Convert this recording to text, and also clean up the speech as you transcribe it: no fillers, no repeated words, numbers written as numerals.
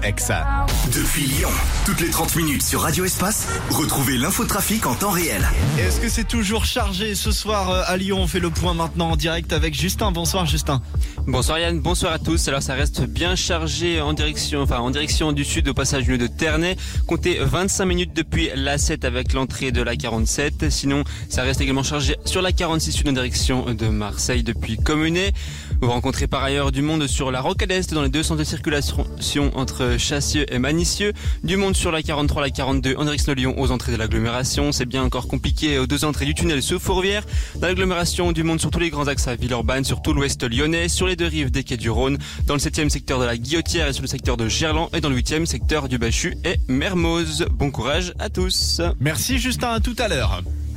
Aix. Depuis Lyon, toutes les 30 minutes sur Radio Espace, retrouvez l'infotrafic en temps réel. Est-ce que c'est toujours chargé ce soir à Lyon? On fait le point maintenant en direct avec Justin. Bonsoir Justin. Bonsoir Yann, bonsoir à tous. Alors ça reste bien chargé en direction du sud au passage du nœud de Ternay. Comptez 25 minutes depuis l'A7 avec l'entrée de la 47. Sinon, ça reste également chargé sur la 46 sud en direction de Marseille depuis Communet. Vous rencontrez par ailleurs du monde sur la Rocade Est dans les deux sens de circulation entre Chassieux et Manicieux. Du monde sur la 43, la 42 en direction de Lyon aux entrées de l'agglomération. C'est bien encore compliqué aux deux entrées du tunnel sous Fourvière. Dans l'agglomération, du monde sur tous les grands axes à Villeurbanne, sur tout l'ouest lyonnais, sur les deux rives des quais du Rhône, dans le 7e secteur de la Guillotière et sur le secteur de Gerland et dans le 8e secteur du Bachu et Mermoz. Bon courage à tous. Merci Justin, à tout à l'heure.